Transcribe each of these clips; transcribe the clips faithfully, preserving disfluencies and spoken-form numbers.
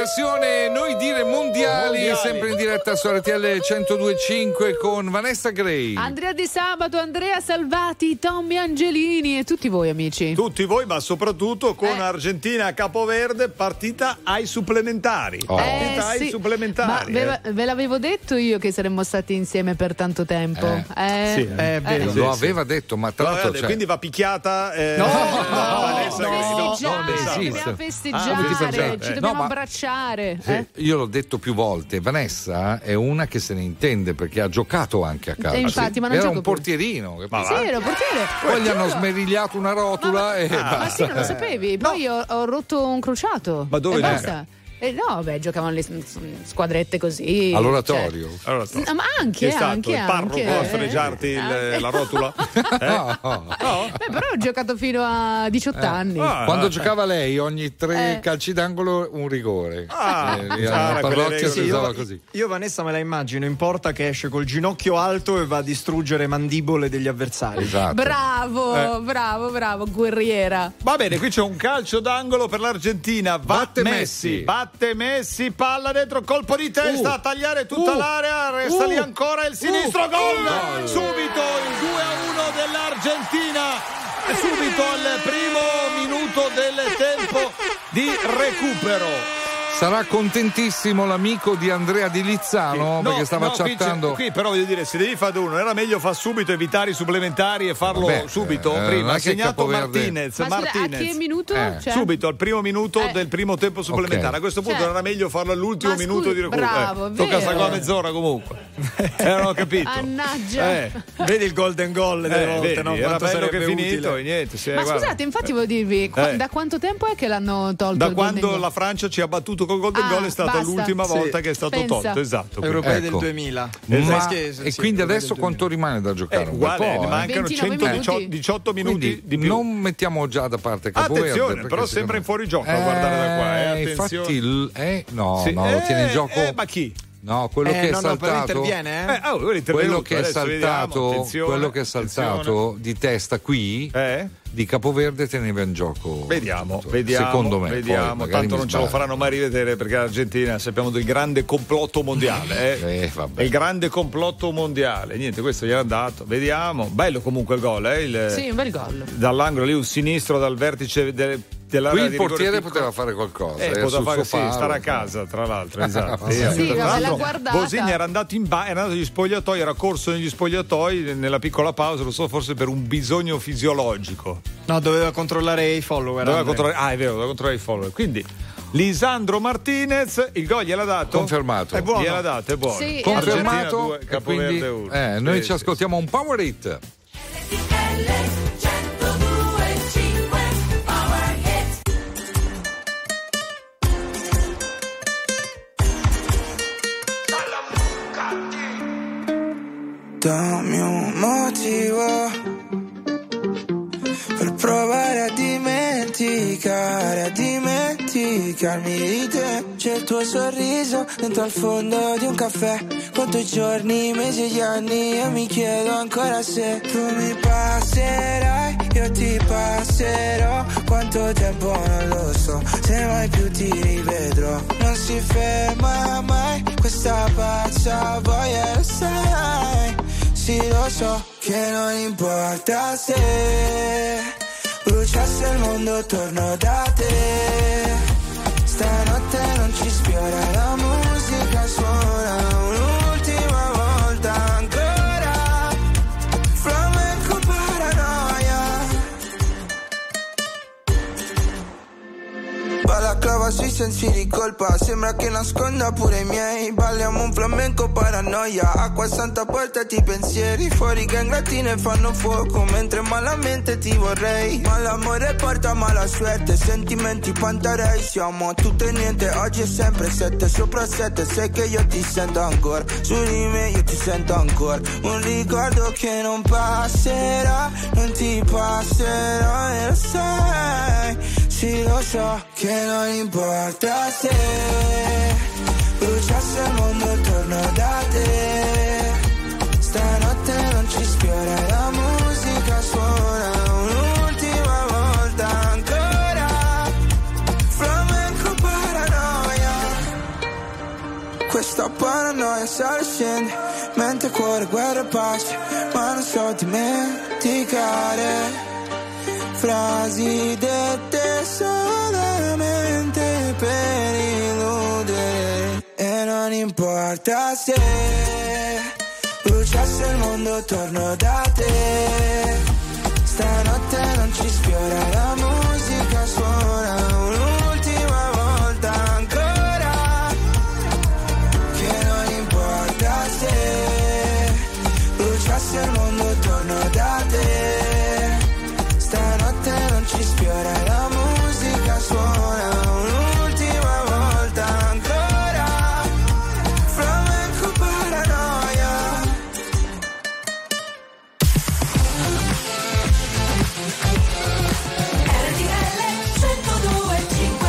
versione Noi Dire mondiali, mondiali, sempre in diretta su R T L centodue e cinque con Vanessa Gray, Andrea Di Sabato, Andrea Salvati, Tommy Angelini e tutti voi amici. Tutti voi, ma soprattutto con eh. Argentina Capoverde, partita ai supplementari. Oh. Partita Eh, ai sì. supplementari. Ma eh. ve, ve l'avevo detto io che saremmo stati insieme per tanto tempo. Eh. Eh. Sì, è vero. lo aveva detto, ma tra l'altro c'è... Quindi va picchiata. Eh, No, no, Vanessa no, Gray, no, festeggiare, non esiste. dobbiamo festeggiare, Ah, festeggiare, ci eh. dobbiamo No, ma- abbracciare. Sì, eh? io l'ho detto più volte, Vanessa è una che se ne intende perché ha giocato anche a calcio. E infatti, ma non era gioco un più. portierino. Ma Sì, va. ero portiere. Poi gli hanno Giuro. smerigliato una rotula e Ma basta. sì, non lo sapevi. Poi ho, ho rotto un crociato. Ma dove e gioca? basta. Eh, no, beh, giocavano le s- squadrette così. All'oratorio. cioè. Allora, No, ma anche, Chi è stato anche, il parroco anche, a fregiarti il- eh. la rotula? Eh? No, no. No? Beh, però ho giocato fino a diciotto anni. Ah, Quando eh. giocava lei, ogni tre Eh. calci d'angolo un rigore. Ah, Eh, ah, la quelle parrocchia regole. si Sì, usava io, così. io Vanessa me la immagino in porta che esce col ginocchio alto e va a distruggere mandibole degli avversari. Esatto. Bravo, Eh. bravo, bravo, guerriera. Va bene, qui c'è un calcio d'angolo per l'Argentina. Va Batte Messi, Messi. batte Messi, palla dentro, colpo di testa Uh. a tagliare tutta Uh. l'area. Resta Uh. lì ancora il sinistro. Uh. Gol! Gol. Subito il due a uno dell'Argentina. Subito al primo minuto del tempo di recupero. Sarà contentissimo l'amico di Andrea Di Lizzano No, perché stava no, qui c'è- chattando. Qui, però voglio dire, se devi fare uno, era meglio far subito, evitare i supplementari e farlo Vabbè, subito. eh, non prima è ha che segnato Capoverde- Martinez. Ma scusa, a Martinez. che minuto? Eh. Cioè? Subito al primo minuto Eh. del primo tempo supplementare. Ok. A questo punto Cioè. era meglio farlo all'ultimo Ma minuto scusi, di recupero. bravo, Eh, è tocca vero. stare qua mezz'ora comunque. Eh, non ho capito. Mannaggia. Eh, Vedi il golden goal delle eh, volte, vedi, no? era Quanto bello sarebbe che è finito utile. e niente. sì, Ma guarda. scusate, infatti volevo dirvi, qua- Eh. da quanto tempo è che l'hanno tolto Da il Golden quando Goal? la Francia ci ha battuto col Golden Ah, Goal è stata basta. l'ultima Sì. volta che è stato Pensa. tolto. Esatto. quindi. Europei Ecco. del duemila. Ma- Esatto. Sì, e sì, quindi europei adesso del quanto rimane da giocare? Eh, Un bel uguale, po', ne eh. mancano ventinove centodiciotto minuti. diciotto minuti Quindi di più. non mettiamo già da parte Capoverde. Attenzione, perché però secondo- sembra in fuorigioco a guardare da qua. Eh, Eh, attenzione. infatti, il- eh, no, Sì. no, lo Eh, tiene in gioco. eh, ma chi? No, quello Eh, che è no, no, però saltato. interviene, eh? Eh, oh, quello è intervenuto, quello che è adesso vediamo, saltato, attenzione, quello che è saltato attenzione. di testa qui Eh? di Capoverde teneva in gioco. Vediamo, tutto. vediamo, Secondo me, vediamo. poi magari Tanto mi non ce lo sbaglio. faranno mai rivedere perché l'Argentina sappiamo del grande complotto mondiale. Eh? Eh, vabbè. È il grande complotto mondiale. Niente, questo gli era andato. Vediamo. Bello comunque il gol, eh? Il- Sì, un bel gol. Dall'angolo lì un sinistro dal vertice del, dell'area Qui il di rigore portiere piccolo. poteva fare qualcosa. Eh, era poteva sul fare, suo sì, palo, stare a insomma. casa, tra l'altro, esatto. Sì, Eh, sì, tra l'ha l'altro, guardata. Bosini era andato in ba- era andato agli spogliatoi, era corso negli spogliatoi nella piccola pausa, lo so, forse per un bisogno fisiologico. No, doveva controllare i follower. Doveva Andrea. controllare, ah, è vero, doveva controllare i follower. Quindi Lisandro Martinez, il gol gliel'ha dato? Confermato. È buono. Gliel'ha dato, è buono. Sì, Confermato. Argentina due, E Capoverde quindi, uno. eh, noi Sì, ci sì, ascoltiamo un power hit. Dammi un motivo per provare a dimenticare, a dimenticarmi di te. C'è il tuo sorriso dentro al fondo di un caffè. Conto i giorni, mesi e gli anni e mi chiedo ancora se tu mi passerai, io ti passerò. Quanto tempo non lo so, se mai più ti rivedrò. Non si ferma mai questa pazza voglia, lo sai. Sì, lo so che non importa se bruciasse il mondo torno da te. Stanotte non ci sfiora la musica, suona un'ultima volta ancora. Flamenco paranoia. Balaclava sui sensi di colpa, sembra che nasconda pure i miei. Balliamo un flamenco paranoia, acqua santa portati i pensieri. Fuori che ingratine fanno fuoco, mentre malamente ti vorrei. Ma l'amore porta mala suerte, sentimenti pantarei. Siamo tutto e niente, oggi è sempre sette sopra sette. Sai che io ti sento ancora, su di me io ti sento ancora. Un ricordo che non passerà, non ti passerà e lo sai. Sì, lo so che non importa se bruciasse il mondo torno da te. Stanotte non ci sfiora la musica, suona un'ultima volta ancora. Flamenco paranoia. il sole scende, mente, cuore, guerra e pace, ma non so dimenticare frasi dette solamente per illudere. E non importa se bruciasse il mondo attorno da te, stanotte non ci sfiora, la musica suona un'ultima volta ancora. Che non importa se bruciasse il mondo attorno da te, stanotte non ci sfiora, la musica suona un'ultima volta ancora. Flamenco paranoia. R T L centodue e cinque.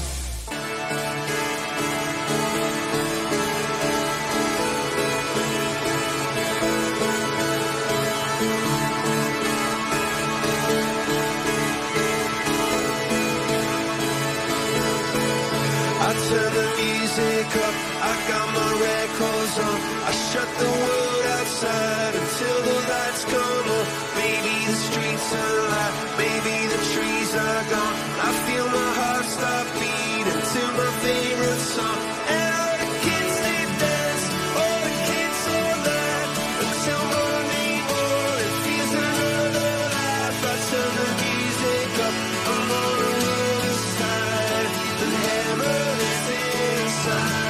I turn the music up, I got my records on. I shut the world outside until the lights come on. Maybe the streets are alive, maybe the trees are gone. I feel my heart stop beating to my favorite song. And all the kids they dance, all the kids all laugh until morning morning feels another life. I turn the music up, I'm on the other side. The hammer is inside.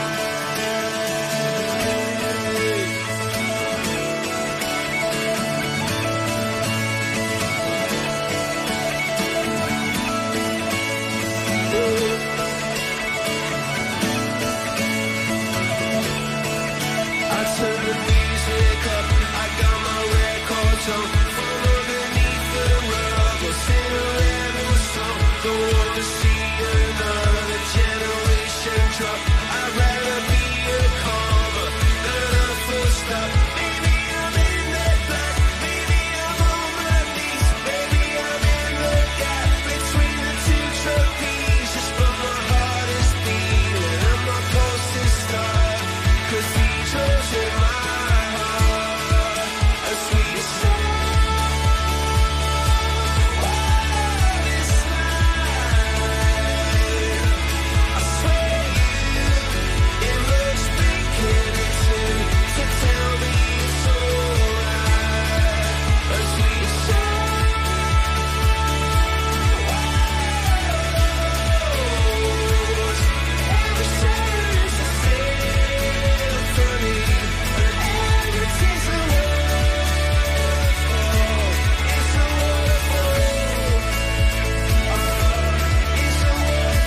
I turn the music up, I got my records on. From underneath the rug, I'll sing a rebel song. Don't want to see another generation drop. I'd rather be a comma than a full stop. Maybe I'm in the black, maybe I'm on my knees, maybe I'm in the gap between the two trapezes. But my heart is beating and my pulse is starting. Cathedrals in my heart, a sweet sound. This night, I swear you, it looks big and it's in to tell me it's alright. A sweet sound. Every sound is a symphony, and every tear's a waterfall. It's a waterfall. It's a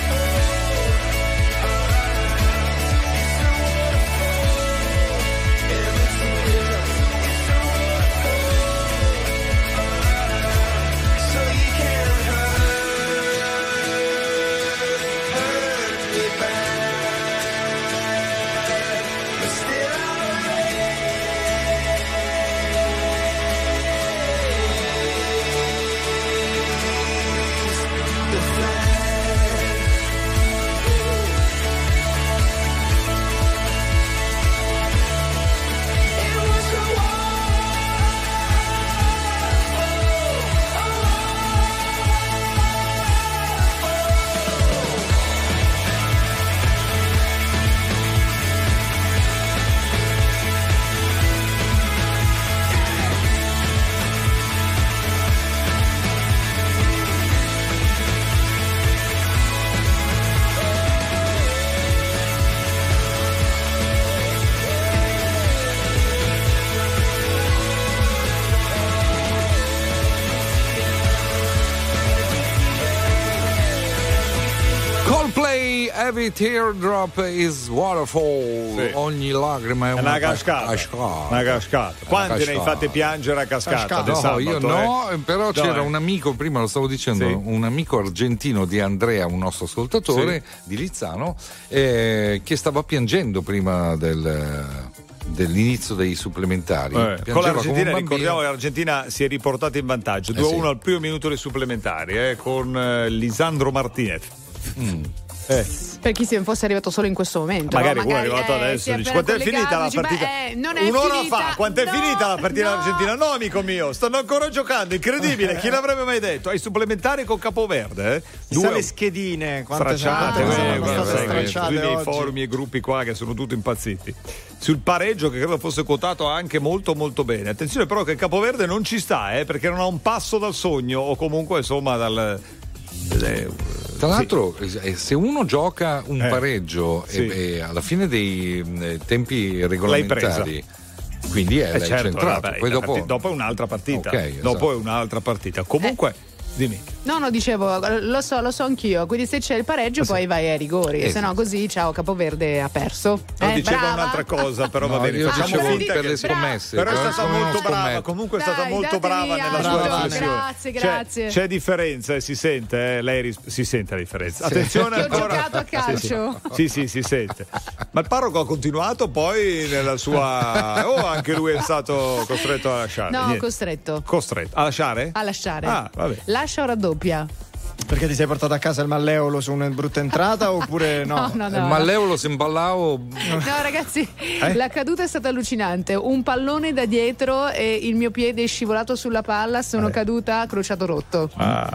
waterfall. Every tear, it's a waterfall. So you can't hurt, hurt me bad, but still I'll raise the flag. It was a Coldplay, Every Teardrop is Waterfall. Sì. Ogni lacrima è È una, una cascata. cascata. Una cascata. Quanti ne hai cascata. fate piangere a cascata? Cascata. di No, sabato, io eh? no, però Dai. c'era un amico, prima lo stavo dicendo, Sì. un amico argentino di Andrea, un nostro ascoltatore di Lizzano, eh, che stava piangendo prima del, dell'inizio dei supplementari. Eh, Piangeva con come un l'Argentina, bambino. ricordiamo che l'Argentina si è riportata in vantaggio due a uno sì. al primo minuto dei supplementari, eh, con eh, Lisandro Martinez. Mm. Eh. Per chi se fosse arrivato solo in questo momento. Magari no? uno è arrivato eh, adesso si è dice, appena quanto è finita la collegato, dice, partita? beh, eh, non è Un'ora finita. fa, quanto è No, finita la partita no. dell'Argentina? No, amico mio, stanno ancora giocando, incredibile, chi l'avrebbe mai detto? Ai supplementari con Capoverde, eh? Chissà le schedine, quante stracciate, sono eh, state guarda, state sai, stracciate sui miei oggi. forum e gruppi qua che sono tutti impazziti. Sul pareggio che credo fosse quotato anche molto molto bene. Attenzione però che Capoverde non ci sta, eh, perché non ha un passo dal sogno o comunque insomma dal... Eh, Tra l'altro, eh, se uno gioca un Eh, pareggio sì. e, e alla fine dei eh, tempi L'hai regolamentari, quindi è Eh, l'hai certo, centrato. vabbè, Poi la dopo, partita- dopo è un'altra partita. Ok, esatto. Dopo è un'altra partita. Comunque, dimmi. No, no, dicevo, lo so, lo so anch'io. Quindi se c'è il pareggio, poi vai ai rigori. Eh, Se no, sì. così, ciao, Capoverde ha perso. No, Eh, diceva brava. un'altra cosa, però No, va bene. io Facciamo dicevo finta per che- le scommesse. Però è stata sono molto brava, scommetto. comunque è Dai, stata molto datevi brava nella anche sua voi. riflessione. Grazie, C'è- grazie. C'è, differenza e si sente, eh, lei ris- si sente la differenza. Attenzione Che ho ancora. giocato a calcio. Sì, sì, si sente. Ma il parroco ha continuato poi nella sua. O anche lui è stato costretto a lasciare? No, Niente. costretto Costretto a lasciare? a lasciare. Ah, vabbè. Lascia o raddoppia? Perché ti sei portato a casa il malleolo su una brutta entrata oppure no? No, no, Il no. malleolo si imballavo. No, ragazzi, la caduta è stata allucinante. Un pallone da dietro e il mio piede è scivolato sulla palla. Sono caduta, crociato rotto.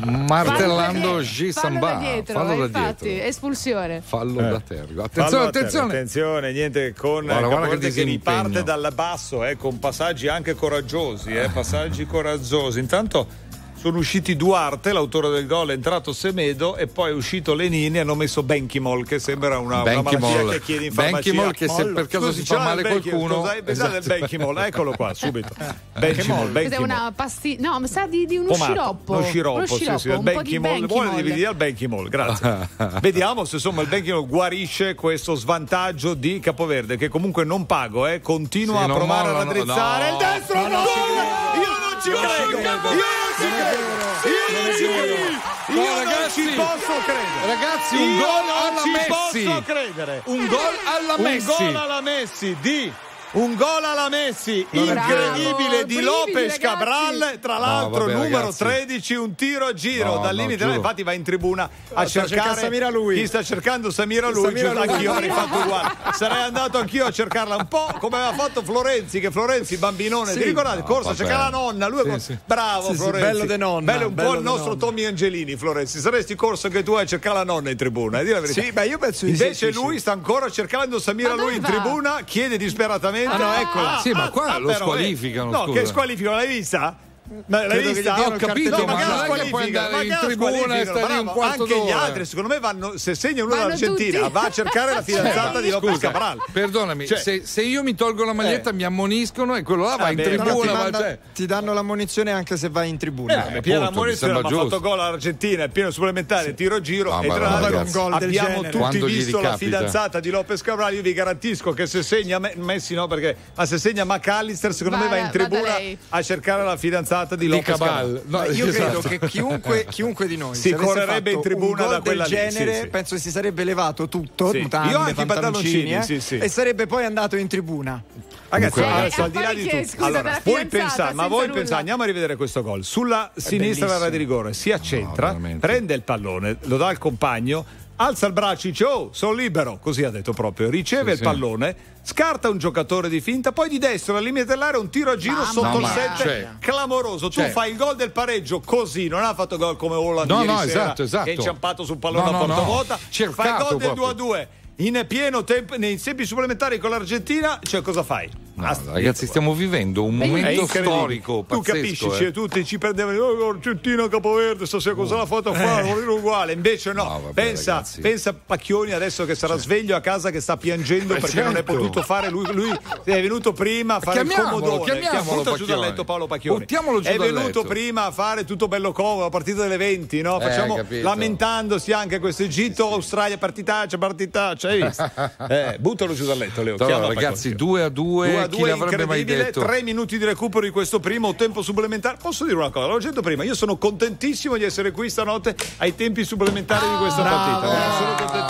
Martellando G. Fallo da Sambà. dietro, Fallo eh, da infatti, dietro. espulsione. Fallo Eh. da tergo. Fallo Attenzione, a terra, attenzione. attenzione, niente con Guarda, guarda Capoverde che che riparte disimpegno. dal basso, eh, con passaggi anche coraggiosi, eh, passaggi coraggiosi. Intanto sono usciti Duarte, l'autore del gol, è entrato Semedo e poi è uscito Lenini e hanno messo Benchimol che sembra una, una malattia Benchimol. che chiede in farmacia. Benchimol che se per caso Scusi, si fa ce l'ha male il Benchimol? qualcuno. Cosa hai pensato del Esatto. Benchimol? Eccolo qua, subito. Benchimol, Questa è Benchimol. una pastiglia. No, ma sa di, di uno Pomato, sciroppo. uno sciroppo, Uno sì, sciroppo, sì, il un po' di Benchimol. Vuole Benchimol. dividere al Benchimol, grazie. Vediamo se insomma il Benchimol guarisce questo svantaggio di Capoverde che comunque non pago, eh, continua Sì, a non provare molla, a no, raddrizzare no. il destro, No, gol! non ci credo. Io non ci credo! Io non ci credo! Io non ci credo! Io No, non ragazzi, ci posso credere! Ragazzi, un Io gol non alla ci Messi. posso credere! Un gol alla Un Messi. gol alla Messi di un gol alla Messi Non è incredibile vero. di Brividi, Lopez ragazzi. Cabral, tra l'altro vabbè, numero ragazzi. tredici, un tiro a giro No, dal no, limite, giuro. infatti va in tribuna a sta cercare cercando Samira lui. chi sta cercando Samira lui, Samira giusto, lui. anch'io avrei fatto uguale, sarei andato anch'io a cercarla un po' come aveva fatto Florenzi, che Florenzi bambinone, Sì. ti ricordate? No, Corso a vabbè. cercare la nonna, lui Sì, è sì. bravo Sì, sì, Florenzi, bello de nonna, bello un bello po' il de nostro nonna. Tommy Angelini Florenzi, saresti corso anche tu a cercare la nonna in tribuna, eh, di la verità. Sì, beh, io penso di Invece sì, sì, lui sì. sta ancora cercando Samira Ma lui in dove va? tribuna, chiede disperatamente. Ah, no, eccola. Sì, ma qua lo però, squalificano, eh. No, scusa. che squalificano, l'hai vista? Ma l'hai Credo che vista? gli diano Ho il capito, No, ma ma che non la è che puoi squalificano, andare ma in che la tribuna e squalificano? stare lì un Bravo, quarto anche gli d'ora. altri, secondo me vanno, se segna uno Vanno dall'Argentina, tutti. va a cercare la fidanzata di Lopez Scusa, Cabral. perdonami, Cioè- se, se io mi tolgo la maglietta Eh. mi ammoniscono e quello là va Ah, in beh, No, no, ti, tribuna. ma manda- cioè- ti danno l'ammonizione anche se vai in tribuna. Eh, appunto, Piera mi Maurizio sembra ha fatto giusto. gol all'Argentina, è pieno supplementare, tiro giro Ah, e ma tra no, l'altro ragazzi. un gol del abbiamo genere. tutti Quando gli visto la ricapita. fidanzata di Lopez Cabral. Io vi garantisco che se segna Me- Messi no, perché ma se segna McAllister secondo me va Vada, in tribuna vada lei. a cercare la fidanzata di Di Lopez Cabal. Cabral. No, Ma io esatto. credo che chiunque, chiunque di noi Si se avesse correrebbe in fatto tribuna un gol da quella del lì, genere, sì, sì. penso che si sarebbe levato tutto, Sì. mutande, Io anche i pantaloncini, pantaloncini, eh, sì, sì. e sarebbe poi andato in tribuna. Ragazzi, Comunque, adesso eh, al di là poi di che, tutto, scusa, allora, della voi fidanzata, pensate, ma senza voi nulla. pensate, andiamo a rivedere questo gol. Sulla sinistra bellissimo. l'area di rigore, si accentra, veramente. prende il pallone, lo dà al compagno, alza il braccio, dice oh, sono libero, così ha detto proprio, riceve Sì, il sì. pallone, scarta un giocatore di finta, poi di destra al limite dell'area un tiro a giro Mamma sotto il mia. set, Cioè- clamoroso. Tu cioè- fai il gol del pareggio così, non ha fatto gol come Holland No, ieri no, sera, esatto, esatto. che è inciampato sul pallone No, a no, porta no. vuota, fai il Cercato gol del proprio. due a due. In pieno tempo, nei tempi supplementari con l'Argentina, cioè cosa fai? No, Basta, ragazzi, stiamo vivendo un è momento incredibile. storico Tu pazzesco. capisci, eh. cioè, tutti ci prendevano oh, Argentina, Capoverde, stasera cosa la foto qua, non era uguale. Invece no, No, vabbè, pensa, ragazzi. pensa Pacchioni adesso che sarà sveglio a casa che sta piangendo perché non è certo. potuto fare lui, lui è venuto prima a fare il Chiamiamolo, comodone. chiamiamolo Butta giù dal Pacchioni. letto Paolo Pacchioni. Buttiamolo giù è dal venuto letto. prima a fare tutto bello comodo, la partita delle venti, no? Facciamo capito. lamentandosi anche questo Egitto, Australia, partitaccia, partitaccia, hai visto? Eh, buttalo giù dal letto, Leo. Però, chiama ragazzi, Pacchioni. due a due, due a chi due l'avrebbe mai incredibile, detto? tre minuti di recupero di questo primo tempo supplementare. Posso dire una cosa? L'ho detto prima, io sono contentissimo di essere qui stanotte ai tempi supplementari di questa Bravo. partita. Sono contentissimo.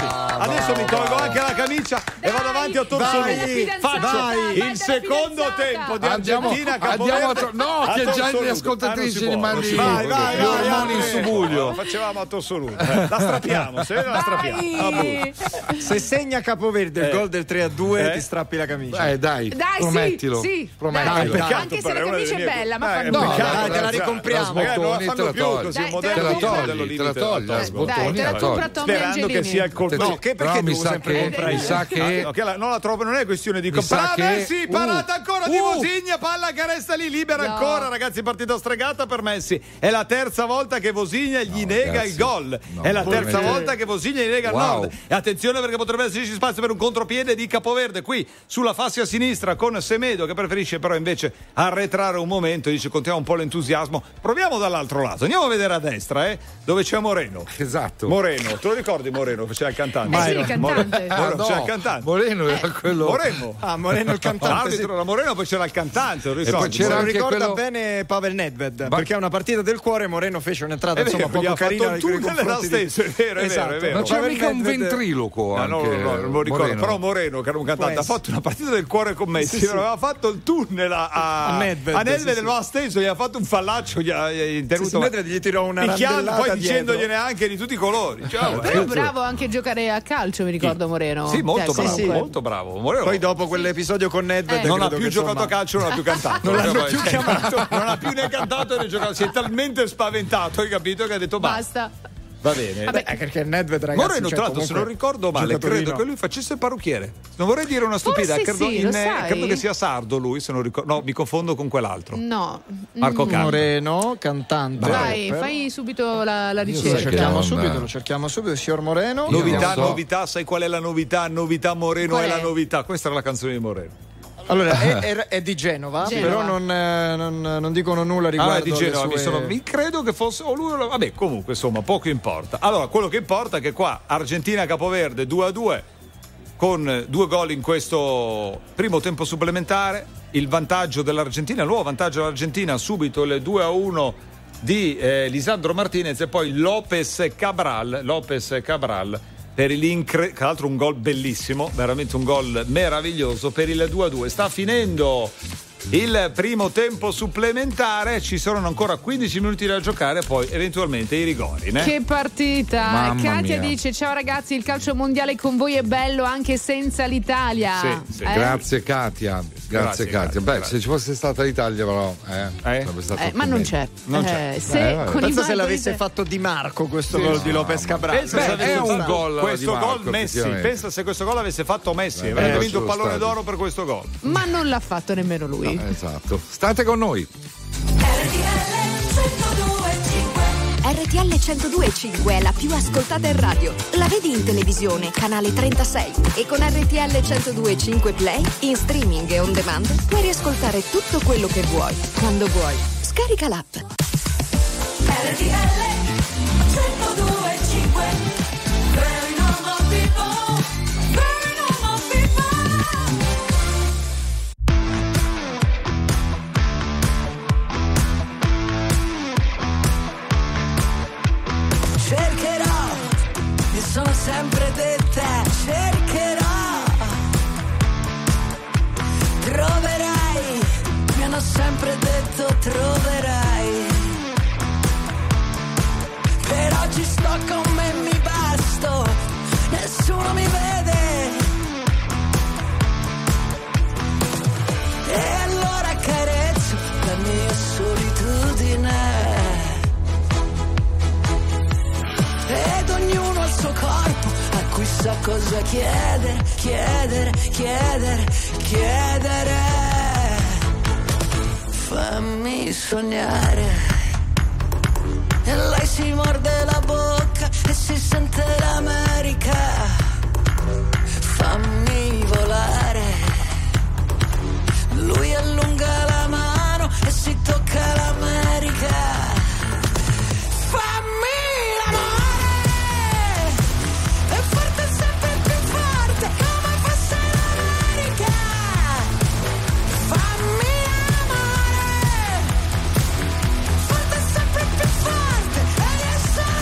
Adesso mi tolgo anche la camicia e vado avanti a torso Vai, nudo. Faccio vai. il secondo tempo di Andiamo, Argentina andiamo a Capoverde. to- no, a che torso già nudo. le ascoltatrici Ah, non si gli può, mandi non si può. Vai, vai, gli vai, ormoni in vai. subbuglio. Lo facevamo a torso nudo. La strappiamo, se vede la strappiamo. Ah, boh. Se segna Capoverde il Eh. gol del tre a due Eh. ti strappi la camicia. Eh, dai, Dai, sì, promettilo. sì, Promettilo. dai. Peccato, Anche se però, la è una camicia delle è mie- bella, ma Eh, fa è un No, peccato, dai, te la ragazzi. ricompriamo. Magari non la Sbottoni, fanno te la più togli. così Dai, un te la modello Te la di- togli, modello togli, te la limite. togli, la Dai, sbottoni, te la la compra togli. Tommy Sperando che Angelini. sia il colpo. No, che Però perché mi devo sa sempre che, comprare mi io? sa che No, che la- non la trovo, non è questione di Mi sa comprare. che- Ah, sì, parata uh, ancora di uh. Vosigna, palla che resta lì libera No. ancora, ragazzi, partita stregata per Messi. È la terza volta che Vosigna gli No, nega ragazzi, il gol. no, è la terza veramente. volta che Vosigna gli nega il Wow. nord. E attenzione perché potrebbe esserci spazio per un contropiede di Capoverde qui sulla fascia sinistra con Semedo che preferisce però invece arretrare un momento, dice contiamo un po' l'entusiasmo. Proviamo dall'altro lato. Andiamo a vedere a destra, eh, dove c'è Moreno. esatto. Moreno, te lo ricordi Moreno? Faceva il cantante. Eh sì, il Moreno. cantante. Ah, Moreno, no, c'era il cantante. Moreno era quello. Moreno. Ah, Moreno il cantante. L'arbitro era Moreno, poi c'era il cantante, lo poi ricordi? c'era Se lo anche ricorda quello- bene Pavel Nedved, Ma- perché è una partita del cuore. Moreno fece un'entrata È insomma vero, gli poco ha fatto carina un nei tunnel là confronti di- stesso, è vero, è vero, Esatto. è vero. Non c'era Pavel mica un Nedved- ventriloquo No, anche no, no, no, non me lo ricordo. Moreno? Però Moreno, che era un cantante, Può ha fatto una partita del cuore con Messi. Sì, sì. Aveva fatto il tunnel a, a, A Nedved, a Nedved sì, lo ha steso, gli ha fatto un fallaccio, gli ha, gli ha tenuto. Sì, sì, Nedved gli tirò una picchiando, randellata poi dietro. dicendogliene anche di tutti i colori. Ciao, Però è bravo anche a giocare a calcio, mi ricordo Moreno. Sì, molto Cioè, bravo, comunque. molto bravo. Moreno Poi dopo quell'episodio con Nedved Eh. non ha credo più che, giocato insomma, a calcio, non ha più cantato. Non l'hanno Cioè, più chiamato. Non ha più né cantato né giocato. Si è talmente spaventato, hai capito, che ha detto basta. Basta. Va bene. Vabbè. Eh, perché Nedved, ragazzi, Moreno, cioè, tra l'altro, se non comunque, ricordo male, giocatorino. credo che lui facesse il parrucchiere. Non vorrei dire una stupidità, Forse credo, sì, in- lo sai? credo che sia sardo lui, se non ricordo. No, mi confondo con quell'altro. No. Marco Mm. Canto. Moreno, cantante. Vai, Però- fai subito la, la sai Lo che ricerca. cerchiamo non- subito, lo cerchiamo subito, signor Moreno. Io Novità, non so. novità, sai qual è la novità? Novità Moreno Qual è è? la novità. Questa era la canzone di Moreno. Allora, è, è- è di Genova, Genova. però non, eh, non- non dicono nulla riguardo Ah, di Genova, alle mi sue... sono- mi credo che fosse o lui o la- vabbè, comunque insomma, poco importa. Allora, quello che importa è che qua Argentina Capoverde due a due con due gol in questo primo tempo supplementare, il vantaggio dell'Argentina, il nuovo vantaggio dell'Argentina, subito il due a uno di eh, Lisandro Martinez e poi Lopez Cabral, Lopez Cabral per l'incre- tra l'altro un gol bellissimo, veramente un gol meraviglioso per il due a due. Sta finendo il primo tempo supplementare, ci sono ancora quindici minuti da giocare, poi eventualmente i rigori, né? Che partita! Mamma Katia mia. dice: ciao ragazzi, il calcio mondiale con voi è bello anche senza l'Italia. Sì, sì. Eh? Grazie Katia, grazie, Grazie, Katia. grazie, Beh, grazie. se ci fosse stata l'Italia, però, eh, Eh? sarebbe stato Eh, più ma non bello. c'è. Non c'è. Eh, se Eh, vabbè. con i Pensa se vari l'avesse gol- fatto Di Marco questo Sì, gol no, di Lopez Cabral. Pensa Beh, se è avesse un fatto gol questo di Marco, gol Messi, effettivamente. pensa se questo gol avesse fatto Messi, Eh, avrebbe beh, vinto il sono pallone stati. d'oro per questo gol. Ma non l'ha fatto nemmeno lui. No, esatto. State con noi. R T L centodue e cinque. R T L centodue e cinque è la più ascoltata in radio. La vedi in televisione, canale trentasei. E con R T L centodue e cinque Play, in streaming e on demand, puoi riascoltare tutto quello che vuoi, quando vuoi. Scarica l'app. R T L centodue e cinque. Very normal people. Very normal people. Cercherò, mi sono sempre detta, cercherò. Troverai, mi hanno sempre detto troverai. Per oggi sto con me, mi basto, nessuno mi vede. E allora carezzo la mia solitudine. Ed ognuno ha il suo corpo a cui sa cosa chiedere, chiedere, chiedere, chiedere. Fammi sognare. E lei si morde la bocca e si sente l'America. Fammi volare. Lui allunga la mano e si tocca l'America. Fammi l'amore, è forte sempre più forte, come fosse l'America. Fammi l'amore, forte sempre più forte, e io sono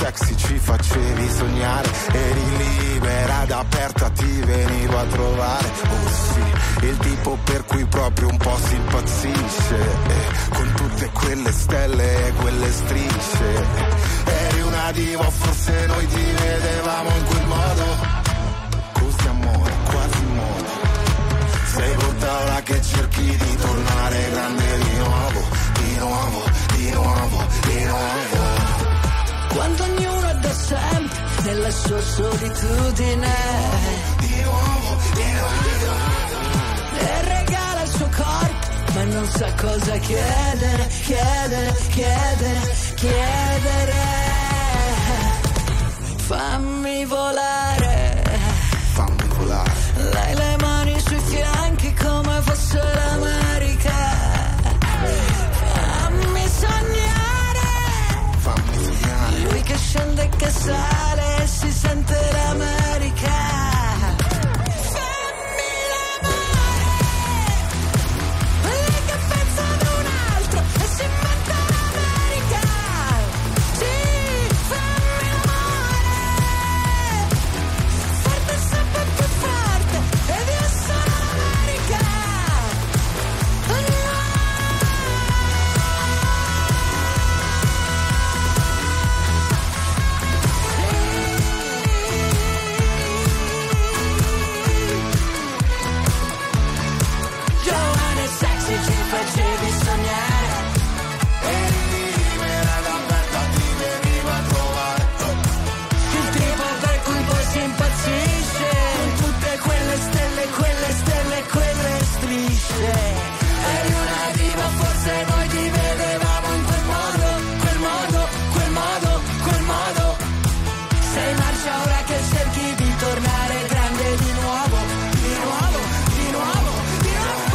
sexy, ci facevi sognare, eri libera ed aperta, ti venivo a trovare. Oh sì, il tipo per cui proprio un po' si impazzisce, eh, con tutte quelle stelle e quelle strisce. Eri una diva, forse noi ti vedevamo in quel modo, così amore, quasi modo. Sei brutta ora che cerchi di tornare grande di nuovo, di nuovo, di nuovo, di nuovo. Quando ognuno è da sempre nella sua solitudine, Di nuovo, di nuovo. e regala il suo corpo, ma non sa cosa chiedere, chiedere, chiedere, chiedere. Fammi volare, Fammi volare. lei le mani sui fianchi come fosse l'America. Fammi sognare, Fammi sognare. lui che scende e che sale e si sente l'America. Fammi l'amore, lei che pensa ad un altro e si inventa l'America. Sì, fammi l'amore, forte sempre più forte, ed io sono l'America. Giovane e sexy ci facevi sognare, Eri libera ed aperta, ti venivo a trovare. il tipo per cui poi si impazzisce, con tutte quelle stelle, quelle stelle, quelle strisce. Eri una diva, forse noi ti vedevamo in quel modo, quel modo, quel modo, quel modo. Sei marcia ora che cerchi di tornare grande di nuovo, di nuovo, di nuovo, di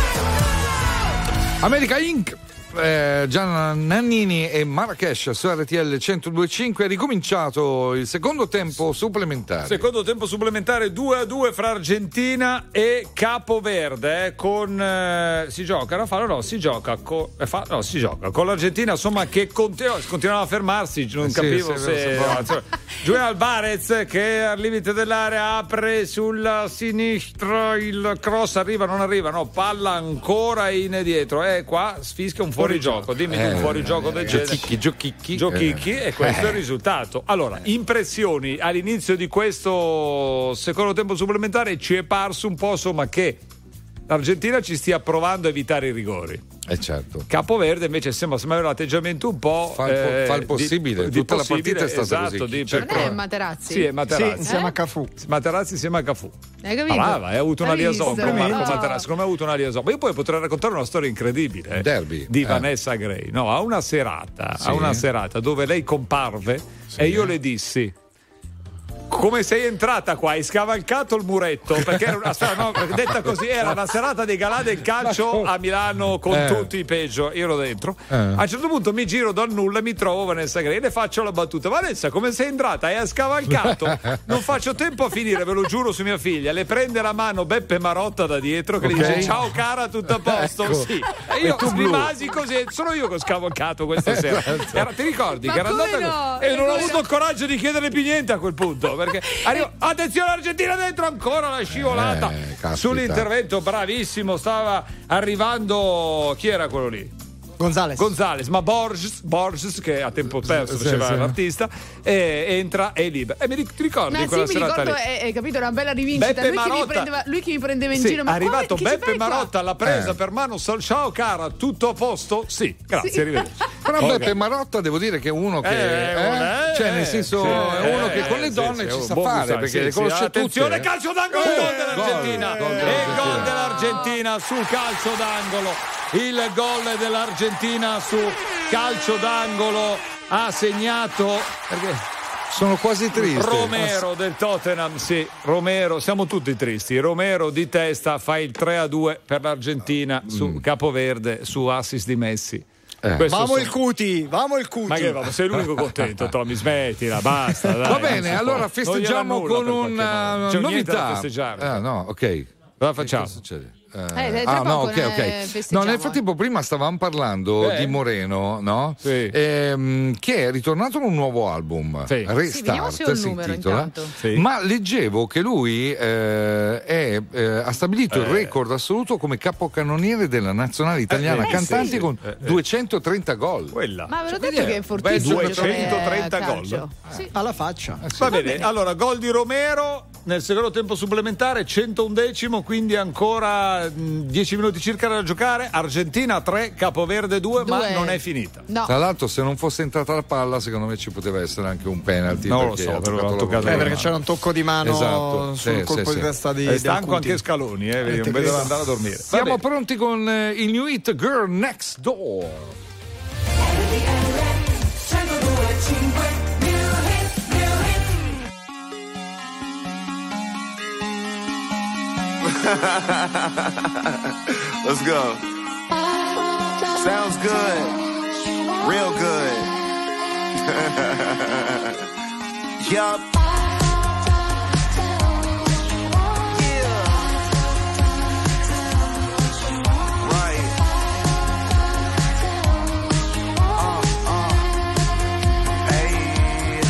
nuovo. America Incorporated. Eh, Gian Nannini e Marrakesh su R T L centodue e cinque. È ricominciato il secondo tempo supplementare. Secondo tempo supplementare due a due fra Argentina e Capoverde, eh, con eh, si gioca Raffaele no si gioca co, eh, fa, no si gioca con l'Argentina, insomma, che continu- continuava a fermarsi, non Sì, capivo sì, se lo so. no, insomma, Julián Alvarez che al limite dell'area apre sulla sinistra, il cross arriva, non arriva, no, palla ancora in dietro, e eh, qua sfischia un fuorigioco. Dimmi tu, Eh, un fuorigioco del genere. Giochicchi, giochicchi. Giochicchi, Eh. e questo è il Eh. risultato. Allora, impressioni all'inizio di questo secondo tempo supplementare. Ci è parso un po', insomma, che l'Argentina ci stia provando a evitare i rigori. Eh certo. Capoverde invece sembra sembrare un atteggiamento un po' Fa il po- eh, fa il possibile. di, Tutta di la partita è possibile, stata esatto, così. di- Cioè, per- Non è Materazzi? Sì, è Materazzi. Sì, insieme Eh? a Cafù. Materazzi insieme a Cafù. Hai capito? Brava, hai avuto una Hai liaison visto? con Marco No. Materazzi. Come ha avuto una liaison? Ma io poi potrei raccontare una storia incredibile, eh, Derby, di eh. Vanessa Gray. No, a una serata, Sì. a una serata dove lei comparve e io le dissi: come sei entrata qua? Hai scavalcato il muretto? Perché era una strada, no, perché detta così, era una serata di galà del calcio a Milano con Eh. tutti i peggio. Io ero dentro. Eh. A un certo punto mi giro dal nulla e mi trovo Vanessa Gray. Le faccio la battuta: Vanessa, come sei entrata? Hai scavalcato? Non faccio tempo a finire, ve lo giuro su mia figlia. Le prende la mano Beppe Marotta da dietro che Ok. le dice: ciao cara, tutto a posto? Ecco. Sì. E io E tu blu. rimasi così. Sono io che ho scavalcato questa sera. Era- ti ricordi? Ma che era come andata no? e non ho Come avuto il coraggio di chiedere più niente a quel punto, perché arrivo, attenzione Argentina dentro, ancora la scivolata Eh, caspita. sull'intervento, bravissimo, stava arrivando, chi era quello lì? Gonzales. Gonzales, ma Borges, Borges che a tempo perso Sì, faceva sì. l'artista, e entra e libera. E mi ric- ti ricordi Ma quella sì, mi serata ricordo, lì? eh, hai capito, una bella rivincita. Beppe Lui che, mi Marotta. prendeva, lui che mi prendeva in Sì, giro. è Ma arrivato come, che ci Beppe fai qua? Marotta, l'ha presa Eh. per mano. sal- Ciao cara, tutto a posto? Sì, grazie, Sì. arrivederci. Però Ok. Beppe Marotta devo dire che è uno che Eh, eh, eh, cioè nel senso sì, è uno eh, che con le sì, donne sì, ci un sa buon fare gustaio, perché sì, le sì. conosce Attenzione, tutte. calcio d'angolo, Eh, gol dell'Argentina. gol, gol Il dell'Argentina. gol dell'Argentina su calcio d'angolo. Il gol dell'Argentina su calcio d'angolo ha segnato perché Sono quasi triste. Romero del Tottenham, sì, Romero, siamo tutti tristi. Romero di testa fa il tre a due per l'Argentina su Capoverde, su assist di Messi. Eh. Questo Vamo sono- il cuti, vamo il cuti. Ma che va, sei l'unico contento, Tommy, smettila, basta. Dai, Va non bene, si allora può. Non festeggiamo gliela nulla con per qualche una modo. C'è niente da novità. festeggiare. Ah, no, ok. Cosa facciamo? Che succede? Eh, tra ah, no, poco ok, ne ok. festeggiamo. No, nel frattempo, prima stavamo parlando Eh. di Moreno, no? Sì. Ehm, che è ritornato con un nuovo album, Sì. Sì, vediamo se ho Restart il si numero intitola. intanto. Sì. Ma leggevo che lui eh, è, eh, ha stabilito il Eh. record assoluto come capocannoniere della nazionale italiana Eh, sì, cantanti sì. con Eh, eh. duecentotrenta gol. Quella. Ma ve l'ho Cioè, detto quindi che è è fortissimo. beh, giocare a duecentotrenta calcio. gol. Sì. Alla faccia. Eh, sì. Va bene, bene. allora gol di Romero nel secondo tempo supplementare, centoundecimo, quindi ancora mh, dieci minuti circa da giocare. Argentina tre, Capoverde due, ma Due. non è finita. No. Tra l'altro, se non fosse entrata la palla, secondo me ci poteva essere anche un penalty. Non lo perché so, ha però toccato ha la toccato palla. Eh, perché c'era un tocco di mano Esatto, sul sì, colpo sì, di sì. testa di È di stanco Acuti. anche Scaloni, eh, vedi, Eh, non te vedeva credo. andare a dormire. Va Siamo bene. pronti con eh, il new hit Girl Next Door. Let's go. Sounds good. Real good. Yup. Yeah. Right. Uh, uh. Hey.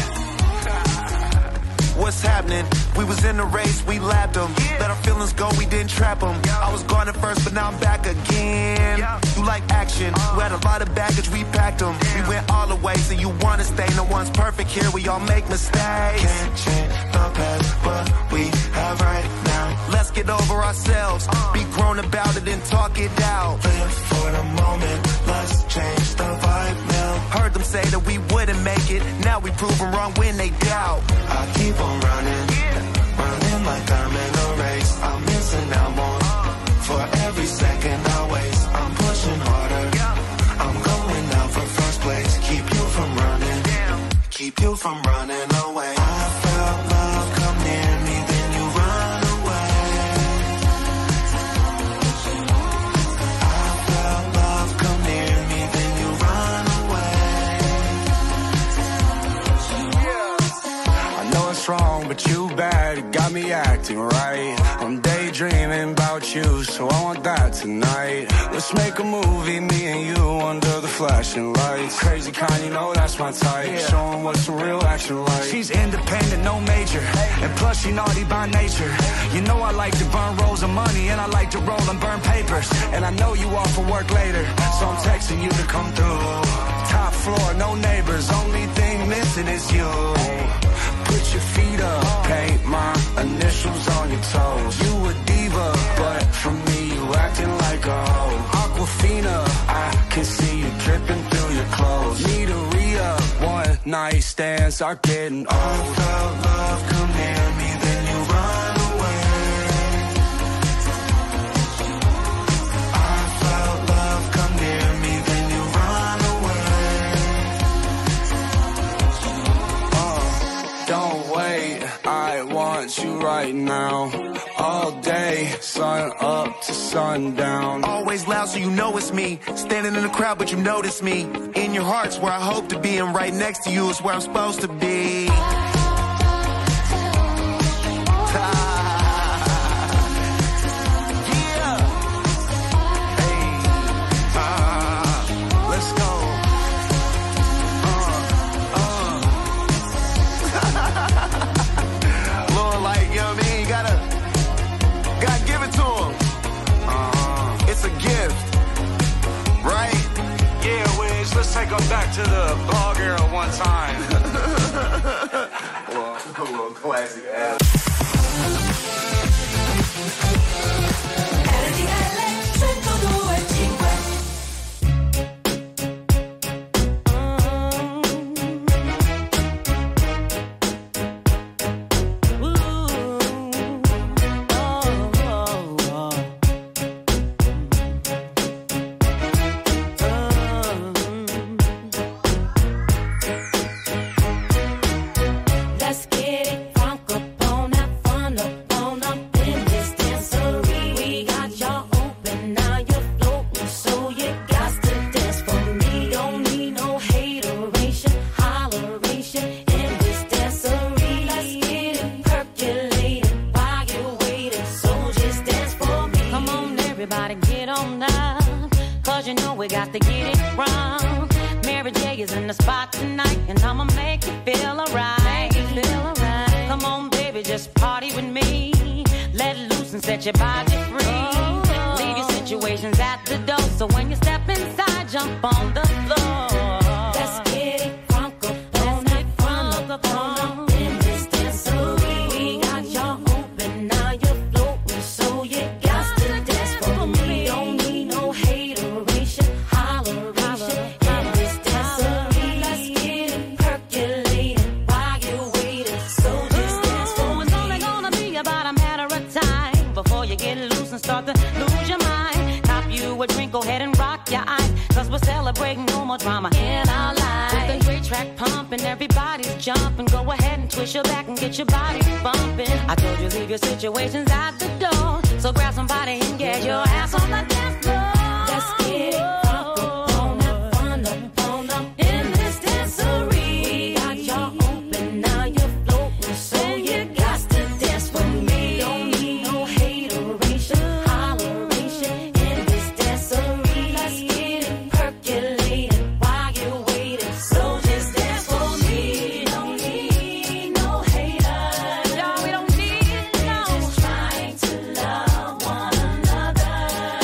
What's happening? We was in the race, we lapped them. Let our feelings go, we didn't trap them. I was gone at first, but now I'm back again. You like action, we had a lot of baggage, we packed them. We went all the way, so you wanna stay. No one's perfect here, we all make mistakes. Can't change the past, but we have right now. Let's get over ourselves, be grown about it and talk it out. Live for the moment, let's change the vibe now. Heard them say that we wouldn't make it, now we prove them wrong when they doubt. I keep on running, running like I'm in a race. I'm missing out more for every second I waste. I'm pushing harder, I'm going out for first place. Keep you from running, keep you from running away. I felt love come near me, then you run away. I felt love come near me, then you run away. I know it's wrong, but you bad, it got me acting right. I'm daydreaming about you, so I want that tonight. Let's make a movie, me and you under the flashing lights. Crazy kind, you know that's my type. Show 'em what some real action like. She's independent, no major, and plus she naughty by nature. You know I like to burn rolls of money, and I like to roll and burn papers. And I know you off for work later, so I'm texting you to come through. Top floor, no neighbors, only thing missing is you. Put your feet up, paint my initials on your toes. You a diva, but for me you acting like a hoe. Aquafina, I can see you dripping through your clothes. Need a re-up, one night stands are getting old. I felt love come near me, then you run away. I felt love come near me, then you run away. Uh, don't wait, I want you right now. All day, sun up to sundown. Always loud so you know it's me. Standing in the crowd but you notice me. In your heart's where I hope to be, and right next to you is where I'm supposed to be. Yeah. Hey. Ah. Let's go. Lord, like, you know what I mean? You gotta, gotta give it to him. Uh-huh. It's a gift, right? Yeah, Wiz, let's take them back to the blog era one time. Well, a little classic ass. Let's get it, funk up on that is in the spot tonight, and I'ma make you feel alright. Come on, baby, just party with me. Let loose and set your body free. Leave your situations at the door, so when you step inside, jump on the floor. Let's get it crunk up on it, crunk up on it. In this dancery, we got y'all open, now you're floating, so you got to dance for me. Don't need no hateration, holleration. In this dancery, let's get it percolating while you're waiting. So just dance for me. It's only gonna be about a matter of time before you get loose and start to lose your mind. Cop you a drink, go ahead and rock your eyes, cause we're celebrating no more drama in our lives. With a great track pumping, everybody's jumping. Go ahead and twist your back and get your body bumping. I told you leave your situations at the door, so grab somebody and get your ass on the dance floor. Let's get it crunk up on up, fun up, on up. In this dancery, we got y'all open, now you're floating, so you got to dance with me. Don't need no hateration, holleration. In this dancery, let's get it percolating while you're waiting. So just dance for me. Don't need no haters. No, we don't need no. We're just trying to love one another.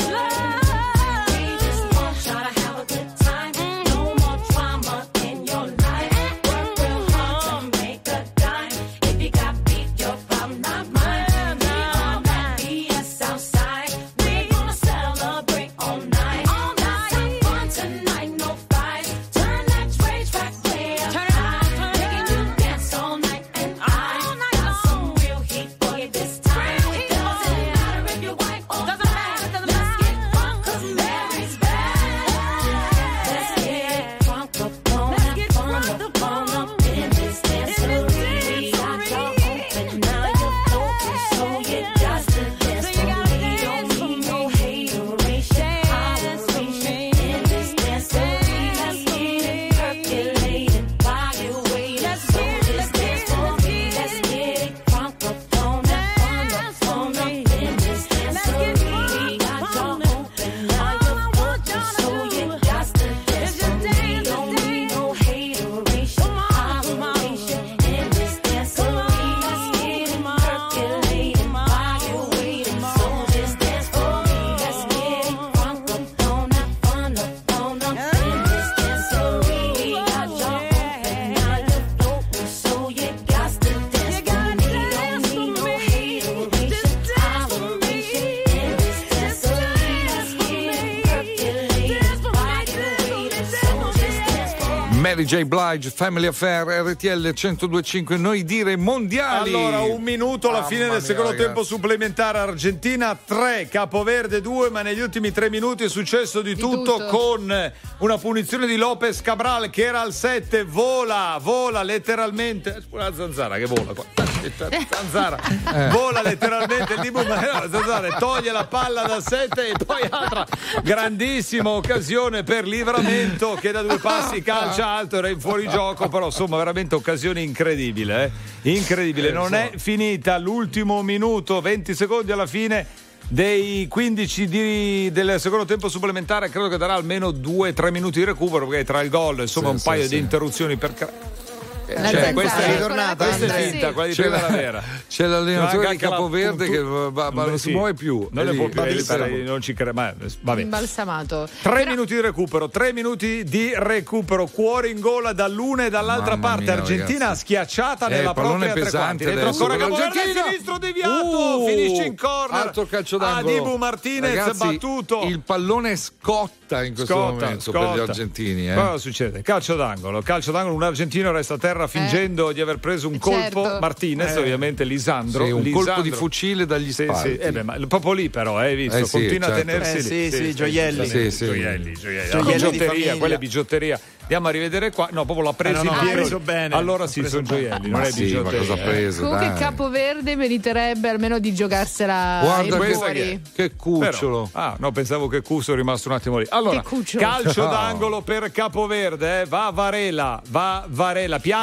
Love. We just want y'all to have a good time. No more drama in your life. Work real hard to make a dime. If you got beef, your problem, not mine. We on that B S outside. We gonna celebrate all night. All night. Have fun tonight, no fights. Turn that rage back way up high. Making you dance all night, and I got some real heat for you this time. Doesn't matter if you're white or black. Let's get drunk 'cause Mary's back. Let's get drunk up on that fun up, fun up in this dancery. We got y'all open, now you're floating, so you got to dance for me. Don't need no hateration, holleration. In this dancery, let's get it percolating while you're waiting. So just dance for me. Let's get it crunk up on that fun up, fun up in this dancery. We got y'all open, now you're floating, so you got to dance for me. Don't need no hateration, holleration. In this dancery, let's get it percolating while you're waiting. So just dance for me. Let's get it crunk up on that fun up, fun up in this dancery. We got y'all open, now you're floating, so you got to dance for me. Don't need no hateration, holleration. In this dancery, let's get it percolating while you're waiting. So just dance for me. Mary J. Blige, Family Affair, R T L centodue e cinque, noi dire mondiali. Allora, un minuto alla Mamma fine del mia, secondo ragazzi. tempo supplementare. Argentina tre, Capoverde due, ma negli ultimi tre minuti è successo di, Di tutto, tutto. con una punizione di Lopez Cabral che era al sette, vola, vola letteralmente. La zanzara che vola qua. Zanzara vola letteralmente il Dibu Maradona, Zanzara toglie la palla dal sette e poi altra grandissima occasione per Livramento che da due passi calcia alto, era in fuorigioco, però insomma veramente occasione incredibile, eh? incredibile. Non è finita, l'ultimo minuto, venti secondi alla fine dei quindici di, del secondo tempo supplementare, credo che darà almeno due tre minuti di recupero, perché tra il gol insomma Sì, un sì, paio sì. di interruzioni per cra- La cioè, zanzara, questa è quella ritornata, da questa è Andrea. finta, quella di C'è, prima era la- vera. c'è l'allenatore Anche di Capoverde la- che va- ma non Beh, si sì. muove più. Non È ne lì, può più, è lì, eh, però. non ci crede, ma vabbè. Imbalsamato. Tre Però- minuti di recupero, tre minuti di recupero, cuore in gola dall'una e dall'altra Mamma parte. mia, Argentina ragazzi. schiacciata Eh, nella il pallone propria tre pesante quarti. Dentro adesso ancora per Capoverde, l'Argentina. sinistro deviato, Uh, finisce in corner. Altro calcio a d'angolo. Dibu Martinez Ragazzi, battuto. Il pallone scotta in questo Scotta, momento scotta. per gli argentini. Eh. Cosa succede? Calcio d'angolo, calcio d'angolo, un argentino resta a terra fingendo di aver preso un Eh, colpo. certo. Martinez, Eh. ovviamente Lisandro. Sì, un Lisandro. colpo di fucile dagli Sì, spalti. sì. Eh beh, ma proprio lì però, hai visto? Eh sì, Continua certo. a tenersi Eh, lì. sì, sì, gioielli. Sì, Sì, sì. Gioielli, gioielli. Gioielli La di bigiotteria, famiglia. quella è bigiotteria. Andiamo a rivedere qua. No, proprio l'ha preso Eh, no, no, in ha pieno. preso bene. Allora Ha sì, preso sono bene. gioielli, Ma non è sì, ma bigiotteria. cosa ha preso? Comunque dai. Capoverde meriterebbe almeno di giocarsela Guarda ai questa rigori. che cucciolo. Però- ah, no, pensavo che Cuso è rimasto un attimo lì. Allora, Che cucciolo. calcio No. d'angolo per Capoverde, eh. Va Varela, va Varela, piange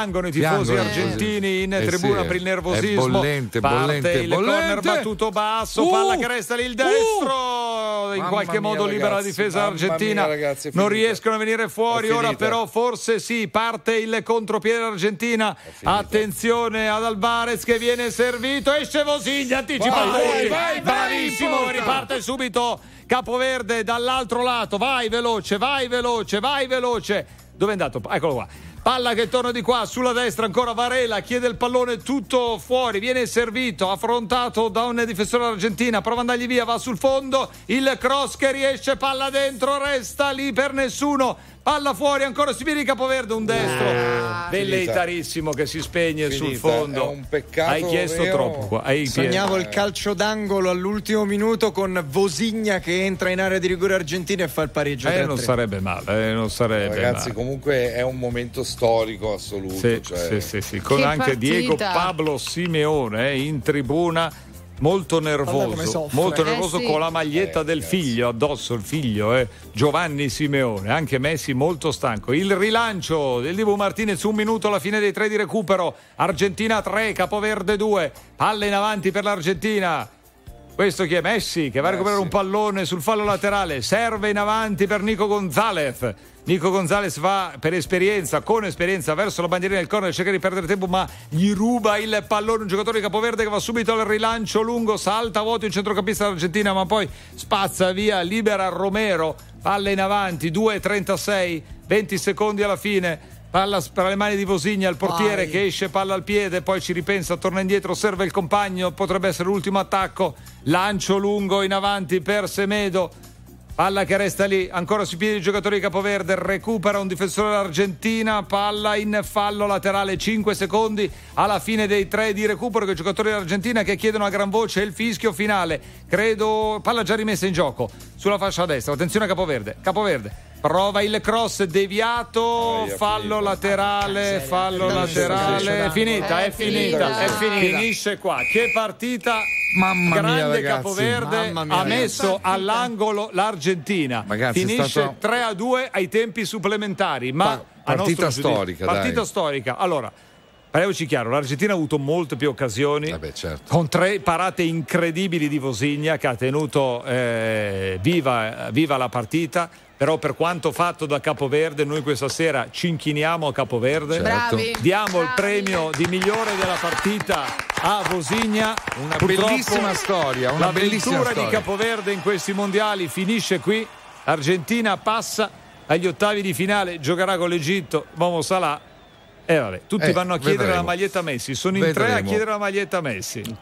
piangono i tifosi Piangono, argentini in eh, tribuna sì, per il è nervosismo. bollente, Parte bollente, il bollente. corner battuto basso, Uh, palla che resta lì il destro, in Mamma qualche mia, modo libera la ragazzi, difesa mamma argentina. mia, ragazzi, è non finita. riescono a venire fuori, È ora finita. però forse sì, parte il contropiede dell'Argentina. Attenzione ad Alvarez che viene servito, esce Vosigna, anticipa Vai, tutti. vai, vai, bravissimo, vai, riparte subito Capoverde dall'altro lato, vai veloce, vai veloce, vai veloce. Dove è andato? Eccolo qua. Palla che torna di qua, sulla destra ancora Varela, chiede il pallone tutto fuori, viene servito, affrontato da un difensore argentina, prova ad andargli via, va sul fondo, il cross che riesce, palla dentro, resta lì per nessuno, palla fuori, ancora si viene Capoverde, un destro Ah, velleitarissimo che si spegne Finita. sul fondo. È un peccato Hai chiesto vero. troppo qua. Hai Sognavo chiesto. il calcio d'angolo all'ultimo minuto con Vosigna che entra in area di rigore argentina e fa il pareggio. Eh, tre a non tre. sarebbe male, eh, non sarebbe Ragazzi, male. comunque è un momento storico assoluto. Sì, cioè... sì, sì, sì. Con Che anche partita. Diego Pablo Simeone eh, in tribuna, molto come nervoso, soffre. molto Eh, nervoso sì. con la maglietta Eh, del ragazzi. figlio addosso, il figlio eh, Giovanni Simeone, anche Messi molto stanco. Il rilancio del Dibu Martinez, un minuto alla fine dei tre di recupero, Argentina tre, Capoverde due, palle in avanti per l'Argentina. Questo chi è? Messi che va a recuperare un pallone sul fallo laterale, serve in avanti per Nico Gonzalez. Nico Gonzalez va per esperienza, con esperienza verso la bandierina del corner, cerca di perdere tempo ma gli ruba il pallone un giocatore di Capoverde che va subito al rilancio lungo, salta vuoto il centrocampista dell'Argentina ma poi spazza via, libera Romero, palla in avanti, due e trentasei, venti secondi alla fine. Palla per le mani di Vosigna, il portiere Vai. che esce, palla al piede, poi ci ripensa, torna indietro, serve il compagno, potrebbe essere l'ultimo attacco, lancio lungo in avanti per Semedo, palla che resta lì, ancora sui piedi il giocatore di Capoverde, recupera un difensore dell'Argentina, palla in fallo laterale, cinque secondi alla fine dei tre di recupero, che i giocatori dell'Argentina che chiedono a gran voce il fischio finale, credo, palla già rimessa in gioco sulla fascia destra, attenzione a Capoverde, Capoverde prova il cross deviato, Aia, fallo finita. laterale, fallo laterale, è finita, è finita, è finita, finisce qua. Che partita! Mamma mia, Grande ragazzi. Capoverde Mamma mia, ha messo all'angolo l'Argentina. Ragazzi, è Finisce stato- tre a due ai tempi supplementari, ma Pa- a partita nostro giudizio- storica, partita dai. storica. Allora, parliamoci chiaro, l'Argentina ha avuto molte più occasioni. Vabbè, certo. Con tre parate incredibili di Vosigna che ha tenuto eh, viva, viva la partita, però per quanto fatto da Capoverde noi questa sera ci inchiniamo a Capoverde. Certo. Bravi. Diamo il Bravi. premio di migliore della partita a Vosigna. Una Purtroppo bellissima storia, una la bellissima avventura di storia. Capoverde in questi mondiali finisce qui. L'Argentina passa agli ottavi di finale, giocherà con l'Egitto, Momo Salah. E vabbè, tutti Eh, vanno a chiedere vedremo. la maglietta Messi, sono in tre a Vedremo. chiedere la maglietta Messi. Ma non gliel'ha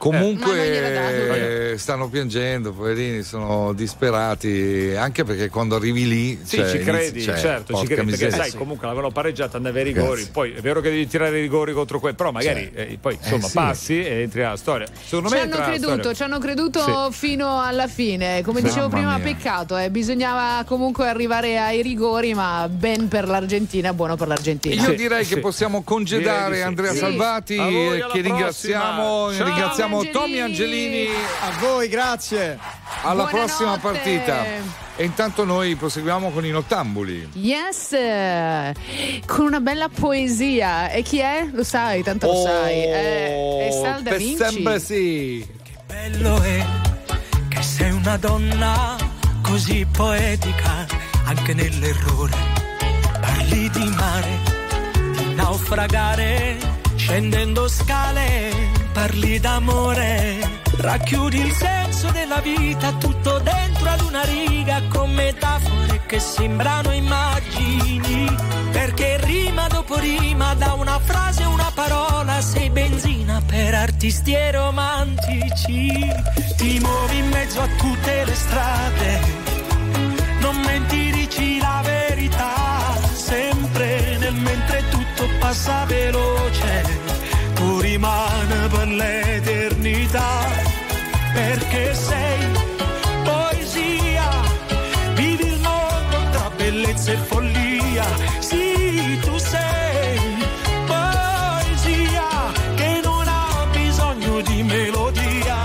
Comunque dato. stanno piangendo, poverini, sono disperati, anche perché quando arrivi lì, Sì, cioè, ci credi, inizi- cioè, certo, ci porca credi, perché miseria. sai, comunque l'avevano pareggiata, andavi ai rigori, Ragazzi. poi è vero che devi tirare i rigori contro quelli, però magari Cioè, eh, poi insomma eh, sì. passi e entri alla storia. Secondo Ci me hanno entra nella creduto, storia. ci hanno creduto fino alla fine. Come Sì. dicevo Mamma prima, mia. peccato, eh. Bisognava comunque arrivare ai rigori, ma ben per l'Argentina, buono per l'Argentina. Io Sì, direi sì. che possiamo congedare Direi di sì. Andrea Sì. Salvati, A voi, eh, alla che ringraziamo, prossima. Ciao. ringraziamo Angelini. Tommy Angelini. A voi, grazie. Alla Buonanotte. prossima partita. E intanto noi proseguiamo con i nottambuli. Yes, eh, con una bella poesia. E chi è? Lo sai, tanto lo sai. Eh, è Sal da per Vinci. sempre sì. Bello è che sei una donna così poetica, anche nell'errore. Parli di mare, di naufragare, scendendo scale, parli d'amore. Racchiudi il senso della vita tutto dentro ad una riga, con metafore che sembrano immagini. Perché rima dopo rima, da una frase una parola, sei benzina per artisti e romantici. Ti muovi in mezzo a tutte le strade, non menti, dici la verità, sempre nel mentre tutto passa veloce, tu rimani per l'eternità, perché sei poesia, vivi il mondo tra bellezza e follia, sì, tu sei poesia che non ha bisogno di melodia.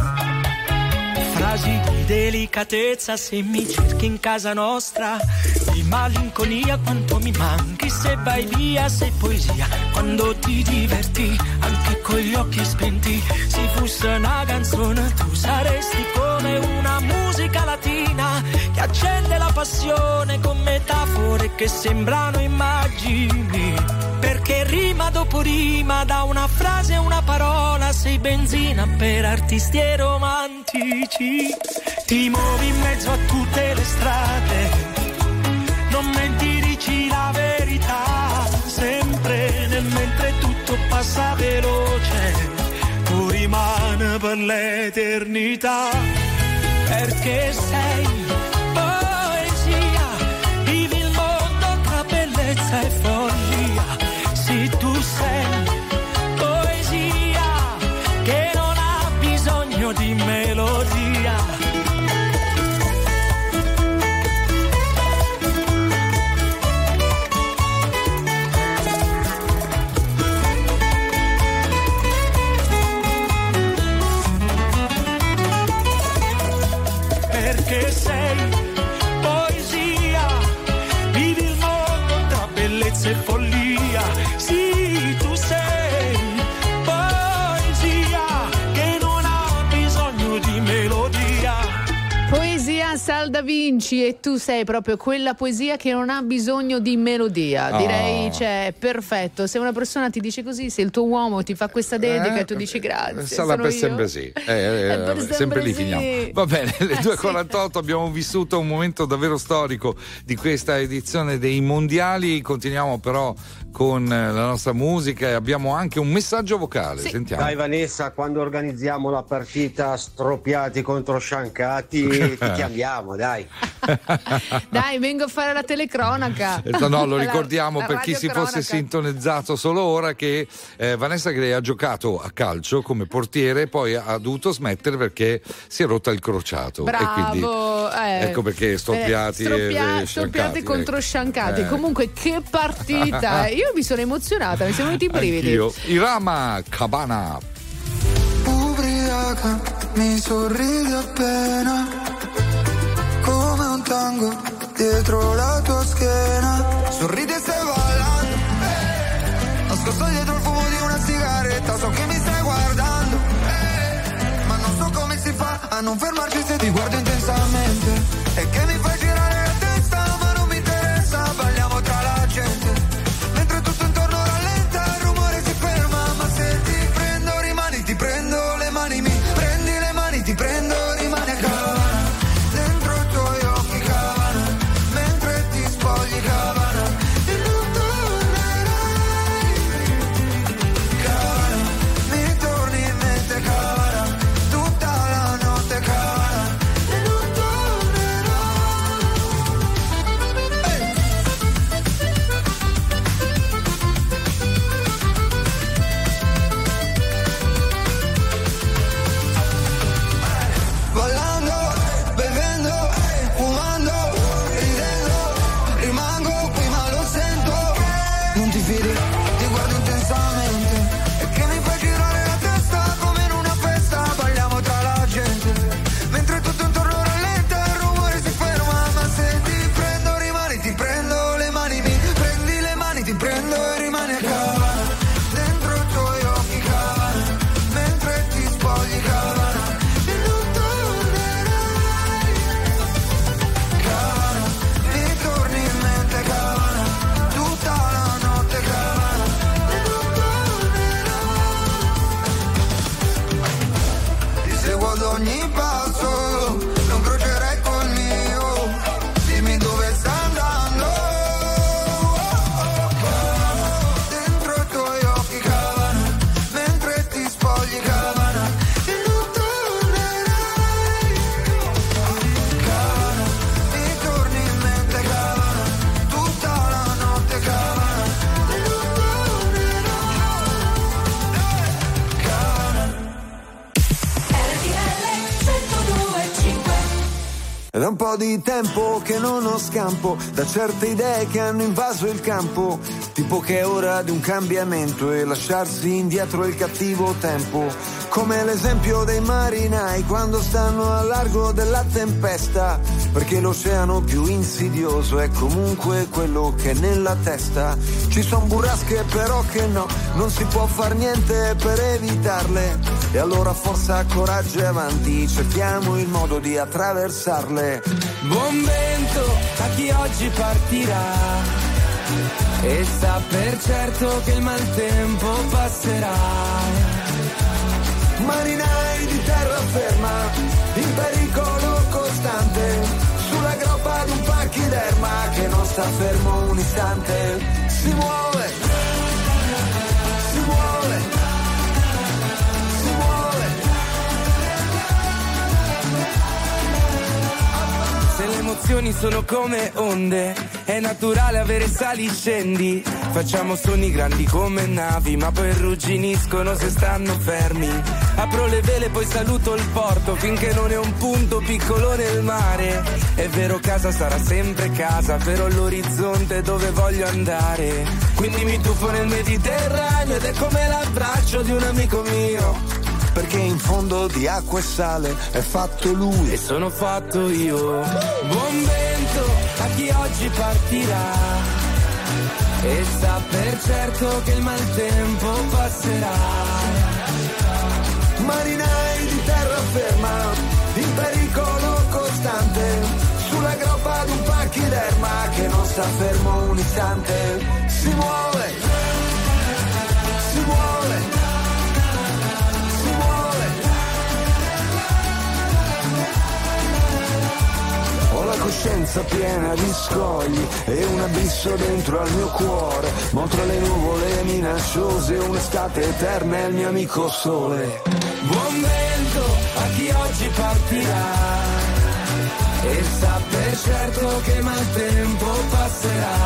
Frasi di delicatezza, se mi cerchi in casa nostra, di malinconia, quanto mi manchi se vai via, sei poesia. Quando ti diverti, anche con gli occhi spenti, se fosse una canzone tu saresti come una musica latina che accende la passione con metafore che sembrano immagini. Perché rima dopo rima, da una frase a una parola, sei benzina per artisti e romantici. Ti muovi in mezzo a tutte le strade, non menti, dici la verità, sempre nel mentre tutto passa veloce, tu rimani per l'eternità, perché sei poesia, vivi il mondo tra bellezza e follia, sì tu sei poesia che non ha bisogno di melodia. Che sei poesia, vivi il mondo tra bellezza e follia, sì tu sei poesia che non ha bisogno di melodia. Poesia Sal Da Vinci, e tu sei proprio quella poesia che non ha bisogno di melodia. Oh. Direi, cioè, perfetto. Se una persona ti dice così, se il tuo uomo ti fa questa dedica eh, e tu dici grazie, sarà sono per io. sempre sì. Eh, È per sempre, sempre lì sì. finiamo. Va bene, le Eh, due e quarantotto abbiamo vissuto un momento davvero storico di questa edizione dei mondiali. Continuiamo però con la nostra musica e abbiamo anche un messaggio vocale. Sì. Sentiamo. Dai Vanessa, quando organizziamo la partita Stropiati contro Sciancati ti chiamiamo, dai. Dai, vengo a fare la telecronaca. No, no, lo La- ricordiamo la per chi si radiocronaca. fosse sintonizzato solo ora che eh, Vanessa Gray ha giocato a calcio come portiere, poi ha dovuto smettere perché si è rotta il crociato. Bravo, e quindi eh. ecco perché Stropiati Eh, Stroppia- e, e Stropiati Sciancati, contro ecco. Sciancati. Eh. Comunque, che partita! Io mi sono emozionata, mi sono venuti i brividi. Anch'io. Irama Cabana. Ubriaca, mi sorridi appena, come un tango dietro la tua schiena. Sorridi e stai ballando, eh. Nascosto dietro il fumo di una sigaretta, so che mi stai guardando, eh. Ma non so come si fa a non fermarci se ti guardo intensamente. E che mi fai girare la testa, ma non mi interessa, balliamo tra la gente. Mentre tutto intorno rallenta, il rumore si ferma, ma se ti prendo rimani, ti prendo le mani, mi prendi le mani, ti prendo, rimani a Cabana, dentro i tuoi occhi Cabana, mentre ti spogli Cabana, e non tornerai, Cabana, mi torni in mente Cabana, tutta la notte Cabana, e non tornerai. po' di tempo che non ho scampo da certe idee che hanno invaso il campo, tipo che è ora di un cambiamento e lasciarsi indietro il cattivo tempo, come l'esempio dei marinai quando stanno al largo della tempesta, perché l'oceano più insidioso è comunque quello che è nella testa. Ci son burrasche però che no, non si può far niente per evitarle, e allora forza, coraggio e avanti, cerchiamo il modo di attraversarle. Buon vento a chi oggi partirà e sa per certo che il maltempo passerà. Marinai di terraferma, in pericolo costante, sulla groppa di un pachiderma che non sta fermo un istante. Si muove, si muove, si muove. Se le emozioni sono come onde, è naturale avere sali e scendi. Facciamo sogni grandi come navi, ma poi rugginiscono se stanno fermi. Apro le vele, poi saluto il porto, finché non è un punto piccolo nel mare. È vero, casa sarà sempre casa, però l'orizzonte è dove voglio andare. Quindi mi tuffo nel Mediterraneo ed è come l'abbraccio di un amico mio, perché in fondo di acqua e sale è fatto lui e sono fatto io. Buon vento a chi oggi partirà e sa per certo che il maltempo passerà. Marinai di terraferma, in pericolo costante, sulla groppa di un pachiderma che non sta fermo un istante. Si muove, si muove, si muove. Ho la coscienza piena di scogli e un abisso dentro al mio cuore, ma tra le nuvole minacciose un'estate eterna è il mio amico sole. Buon vento a chi oggi partirà e sa per certo che il maltempo passerà.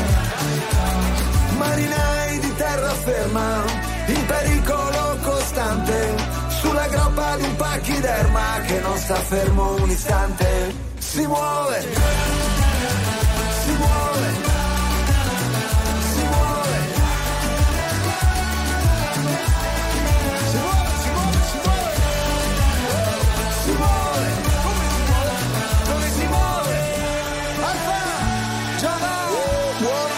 Marinai di terraferma, in pericolo costante, sulla groppa di un pachiderma che non sta fermo un istante. Si muove, si muove, si muove, si muove, si muove, si muove, si muove, come si muove, dove si muove, Alfa, già va, buon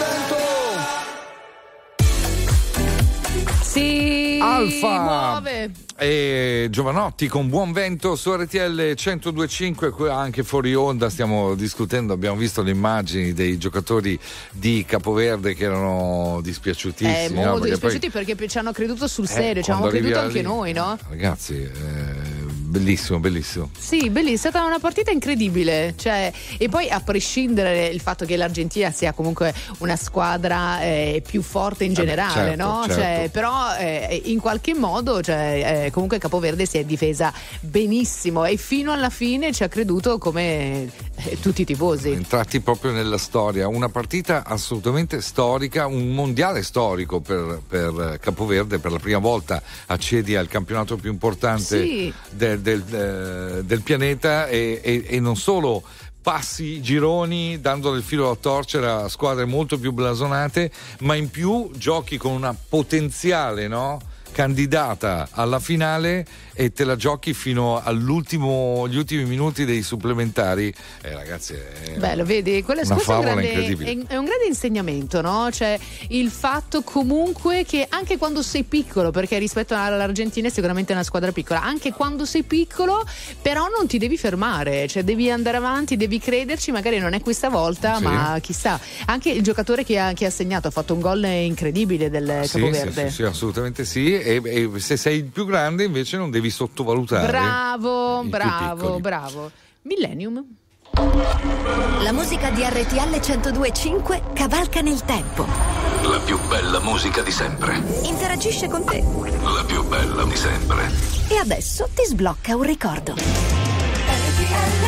vento. Si Alfa muove. E Giovanotti con Buon Vento su R T L centodue e cinque, anche fuori onda stiamo discutendo, abbiamo visto le immagini dei giocatori di Capoverde che erano dispiaciutissimi. Eh, molto no? Perché dispiaciuti poi, perché ci hanno creduto sul eh, serio, ci hanno quando creduto arrivi anche lì, noi, no? Ragazzi, eh, bellissimo, bellissimo. Sì, bellissima, è stata una partita incredibile, cioè, e poi a prescindere il fatto che l'Argentina sia comunque una squadra eh, più forte in generale, eh beh, certo, no? certo. Cioè, però eh, in qualche modo, cioè, eh, comunque Capoverde si è difesa benissimo e fino alla fine ci ha creduto come eh, tutti i tifosi. Entrati proprio nella storia, una partita assolutamente storica, un mondiale storico per, per Capoverde, per la prima volta accedi al campionato più importante sì. del, del, eh, del pianeta e, e, e non solo passi i gironi dando del filo alla torcere a squadre molto più blasonate, ma in più giochi con una potenziale, no? candidata alla finale e te la giochi fino all'ultimo gli ultimi minuti dei supplementari. Eh, ragazzi, è bello, vedi, quella una scorsa è un, favola grande, incredibile. è, è un grande insegnamento, no? Cioè il fatto comunque che anche quando sei piccolo, perché rispetto all'Argentina è sicuramente una squadra piccola, anche quando sei piccolo però non ti devi fermare, cioè devi andare avanti, devi crederci, magari non è questa volta, sì. ma chissà. Anche il giocatore che ha, che ha segnato ha fatto un gol incredibile del sì, Capoverde. sì, sì, sì, assolutamente sì, e, e se sei il più grande invece non devi sottovalutare Bravo, i più bravo, piccoli. bravo. Millennium. La musica di R T L centodue e cinque cavalca nel tempo. La più bella musica di sempre. Interagisce con te. La più bella di sempre. E adesso ti sblocca un ricordo. R T L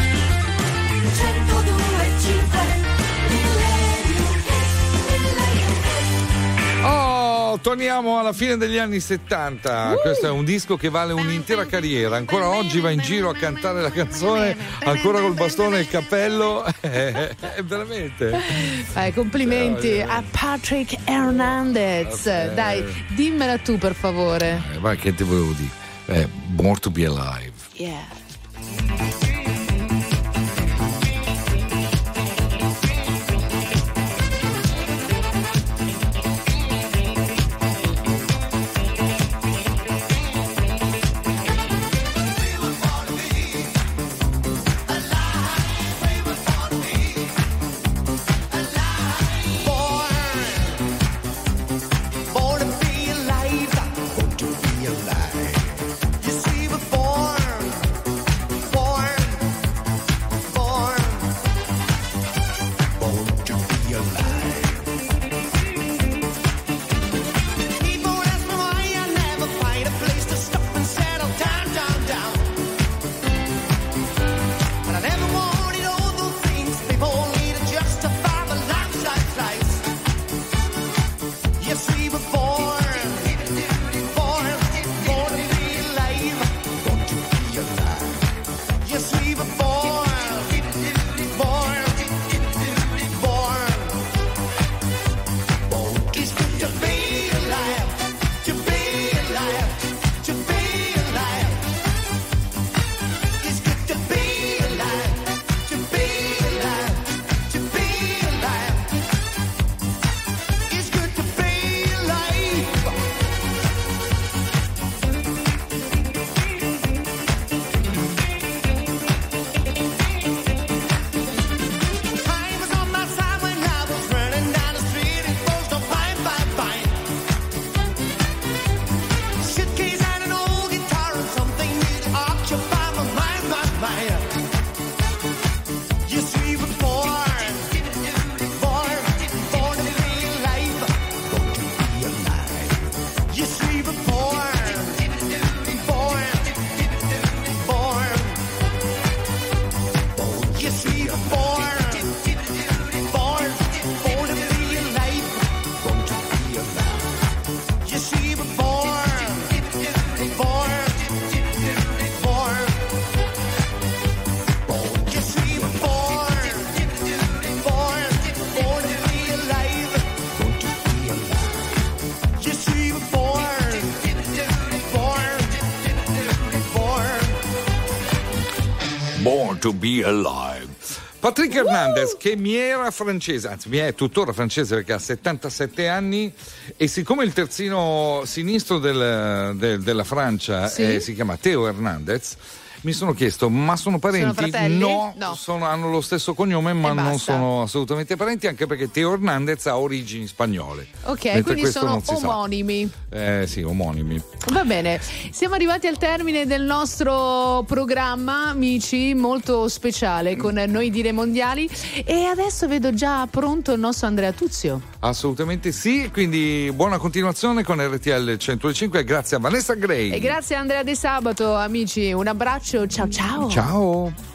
centodue e cinque. Oh, Torniamo alla fine degli anni settanta. Uh. Questo è un disco che vale un'intera carriera. Ancora oggi va in giro a cantare la canzone, ancora col bastone e il cappello. È veramente. Eh, complimenti a Patrick Hernandez. Okay. Dai, dimmela tu per favore. Eh, vai, che te volevo dire? Eh, Born to be Alive. Yeah. To be alive. Patrick Hernandez, che mi era francese, anzi mi è tuttora francese perché ha settantasette anni, e siccome il terzino sinistro del, del, della Francia sì? eh, si chiama Theo Hernandez, mi sono chiesto, ma sono parenti? Sono fratelli? No, no. Sono, hanno lo stesso cognome, ma non sono assolutamente parenti, anche perché Theo Hernandez ha origini spagnole. Ok, quindi sono omonimi. Eh sì, omonimi. Va bene, siamo arrivati al termine del nostro programma, amici, molto speciale con Noi Dire Mondiali, e adesso vedo già pronto il nostro Andrea Tuzio. Assolutamente sì, quindi buona continuazione con R T L centodue e cinque e grazie a Vanessa Gray. E grazie a Andrea De Sabato, amici, un abbraccio, ciao ciao. Ciao.